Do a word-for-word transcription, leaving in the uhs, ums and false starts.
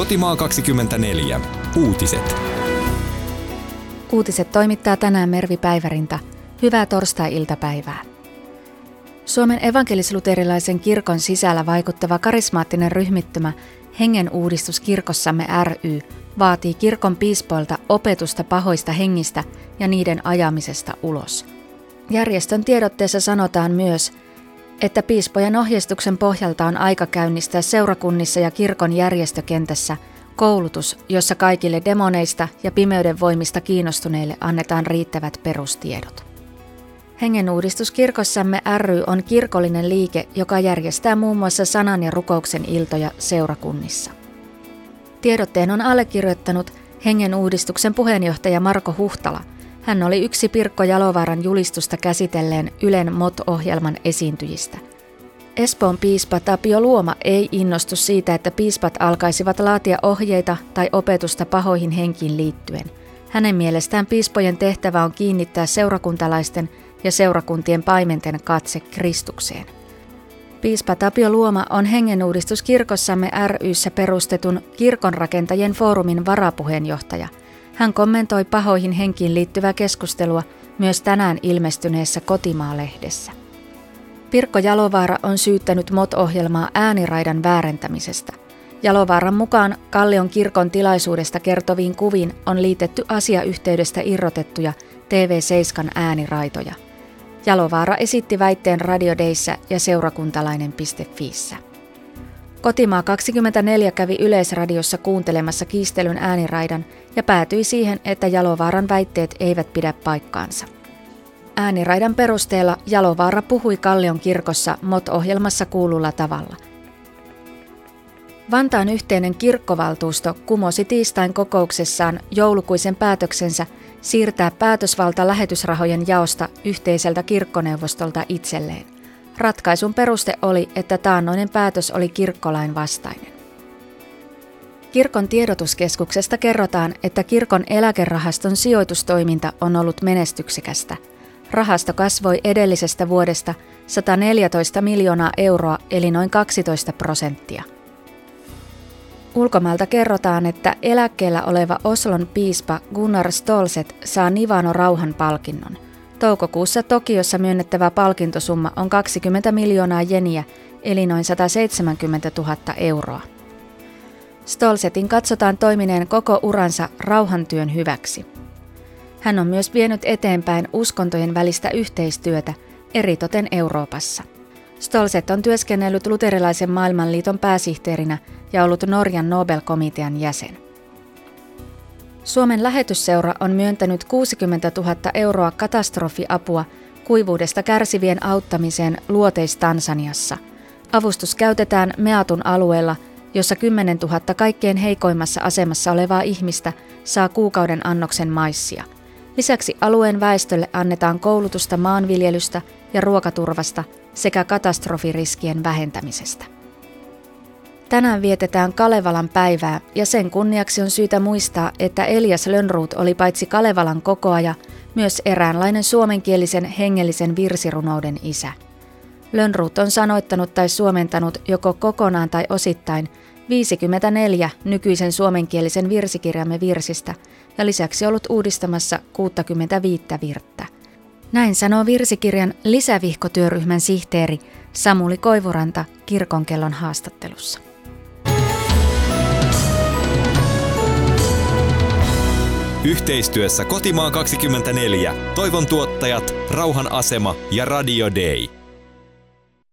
Kotimaa kaksikymmentäneljä. Uutiset. Uutiset toimittaa tänään Mervi Päivärinta. Hyvää torstai-iltapäivää. Suomen evankelis-luterilaisen kirkon sisällä vaikuttava karismaattinen ryhmittymä Hengen uudistus kirkossamme ry vaatii kirkon piispoilta opetusta pahoista hengistä ja niiden ajamisesta ulos. Järjestön tiedotteessa sanotaan myös, että piispojen ohjeistuksen pohjalta on aika käynnistää seurakunnissa ja kirkon järjestökentässä koulutus, jossa kaikille demoneista ja pimeyden voimista kiinnostuneille annetaan riittävät perustiedot. Hengen uudistus kirkossamme ry on kirkollinen liike, joka järjestää muun muassa sanan ja rukouksen iltoja seurakunnissa. Tiedotteen on allekirjoittanut Hengen uudistuksen puheenjohtaja Marko Huhtala. Hän oli yksi Pirkko Jalovaaran julistusta käsitelleen Ylen M O T-ohjelman esiintyjistä. Espoon piispa Tapio Luoma ei innostu siitä, että piispat alkaisivat laatia ohjeita tai opetusta pahoihin henkiin liittyen. Hänen mielestään piispojen tehtävä on kiinnittää seurakuntalaisten ja seurakuntien paimenten katse Kristukseen. Piispa Tapio Luoma on Hengen uudistus kirkossamme ry:ssä perustetun kirkonrakentajien foorumin varapuheenjohtaja. Hän kommentoi pahoihin henkiin liittyvää keskustelua myös tänään ilmestyneessä Kotimaa-lehdessä. Pirkko Jalovaara on syyttänyt M O T-ohjelmaa ääniraidan väärentämisestä. Jalovaaran mukaan Kallion kirkon tilaisuudesta kertoviin kuviin on liitetty asiayhteydestä irrotettuja T V seitsemän ääniraitoja. Jalovaara esitti väitteen Radiodeissä ja seurakuntalainen piste fiissä. Kotimaa kaksikymmentäneljä kävi Yleisradiossa kuuntelemassa kiistelyn ääniraidan ja päätyi siihen, että Jalovaaran väitteet eivät pidä paikkaansa. Ääniraidan perusteella Jalovaara puhui Kallion kirkossa M O T-ohjelmassa kuululla tavalla. Vantaan yhteinen kirkkovaltuusto kumosi tiistain kokouksessaan joulukuisen päätöksensä siirtää päätösvalta lähetysrahojen jaosta yhteiseltä kirkkoneuvostolta itselleen. Ratkaisun peruste oli, että taannoinen päätös oli kirkkolain vastainen. Kirkon tiedotuskeskuksesta kerrotaan, että kirkon eläkerahaston sijoitustoiminta on ollut menestyksekästä. Rahasto kasvoi edellisestä vuodesta sata neljätoista miljoonaa euroa eli noin kaksitoista prosenttia. Ulkomailta kerrotaan, että eläkkeellä oleva Oslon piispa Gunnar Stoltze saa Nivano rauhanpalkinnon. Toukokuussa Tokiossa myönnettävä palkintosumma on kaksikymmentä miljoonaa jeniä eli noin sata seitsemänkymmentätuhatta euroa. Stolzetin katsotaan toimineen koko uransa rauhantyön hyväksi. Hän on myös vienyt eteenpäin uskontojen välistä yhteistyötä, eritoten Euroopassa. Stoltze on työskennellyt luterilaisen maailmanliiton pääsihteerinä ja ollut Norjan Nobel-komitean jäsen. Suomen lähetysseura on myöntänyt kuusikymmentätuhatta euroa katastrofiapua kuivuudesta kärsivien auttamiseen Luoteis-Tansaniassa. Avustus käytetään Meatun alueella, jossa kymmenentuhatta kaikkein heikoimmassa asemassa olevaa ihmistä saa kuukauden annoksen maissia. Lisäksi alueen väestölle annetaan koulutusta maanviljelystä ja ruokaturvasta sekä katastrofiriskien vähentämisestä. Tänään vietetään Kalevalan päivää ja sen kunniaksi on syytä muistaa, että Elias Lönnroth oli paitsi Kalevalan kokoaja, myös eräänlainen suomenkielisen hengellisen virsirunouden isä. Lönnroth on sanoittanut tai suomentanut joko kokonaan tai osittain viisikymmentäneljä nykyisen suomenkielisen virsikirjamme virsistä ja lisäksi ollut uudistamassa kuusikymmentäviisi virttä. Näin sanoo virsikirjan lisävihkotyöryhmän sihteeri Samuli Koivuranta Kirkonkellon haastattelussa. Yhteistyössä Kotimaa kaksikymmentäneljä, Toivon tuottajat, Rauhan asema ja Radio Day.